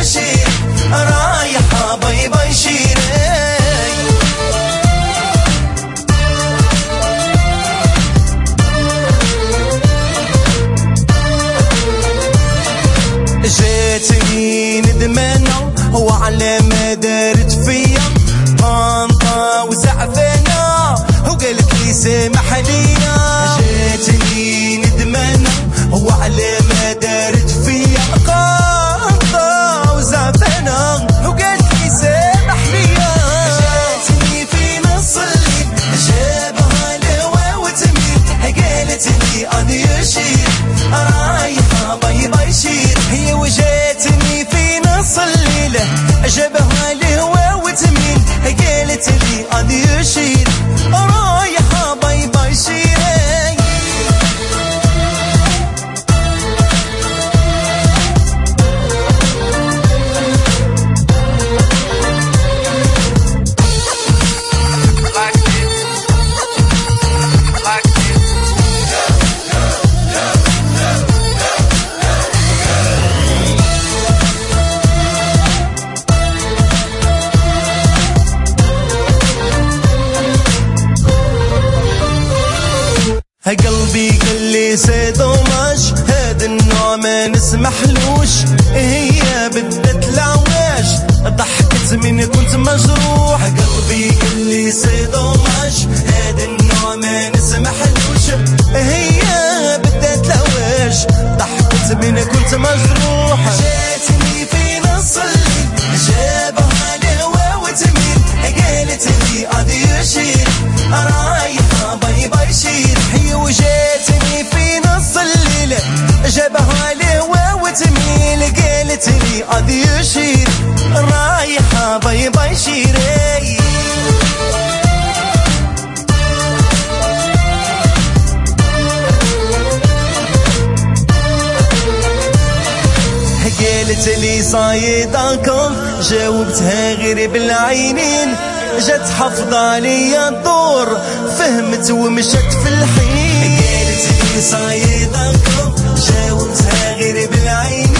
يشير رايحة باي باي شيري. جاتني ندمانة وعلى ما دارت فيا طنطا وزعفانة وقالت لي سامح ليا. جاتني ندمانة وعلى ما دارت فيا طنطا وزعفانة وقالت لي سامح ليا. جاتني في نص الليل جابها الهوا وتميل قالت لي أنا شير رايحة باي باي شير. هي وجاتني في نص الليل جابها الهوا وتميل قالت لي أنا شير رايحة باي باي شير. قلبي قال لي سيدوماش هذا النوع ما نسمحلوش. هي بدت العواش ضحكت من كنت مجروح. قلبي قال لي سيدوماش هذا النوع ما نسمحلوش. هي بدت العواش ضحكت من كنت مجروح. جاتني في نص الليل جابها الهوا وتميل قالت لي أدي شير رايحة باي باي شير. هي وجاتني في نص الليل جابها الهوا وتميل قالت لي أدي شير رايحة باي باي شير. قالت لي صايداكم جاوبتها غير بالعينين. جات حافظة عليا الدور فهمت ومشت في الحين. قالت لي صايداكم جاوبتها غير بالعينين.